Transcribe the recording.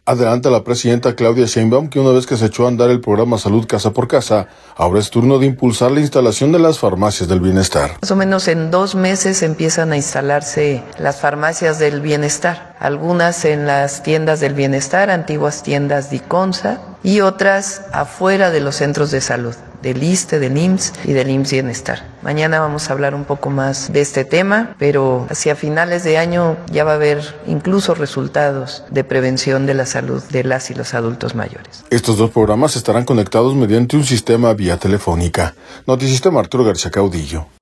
Adelanta la presidenta Claudia Sheinbaum que una vez que se echó a andar el programa Salud Casa por Casa, ahora es turno de impulsar la instalación de las farmacias del bienestar. Más o menos en 2 meses empiezan a instalarse las farmacias del bienestar, algunas en las tiendas del bienestar, antiguas tiendas de ICONSA, y otras afuera de los centros de salud, del ISSSTE, del IMSS y del IMSS Bienestar. Mañana vamos a hablar un poco más de este tema, pero hacia finales de año ya va a haber incluso resultados de prevención de la salud de las y los adultos mayores. Estos 2 programas estarán conectados mediante un sistema vía telefónica. Notisistema Arturo García Caudillo.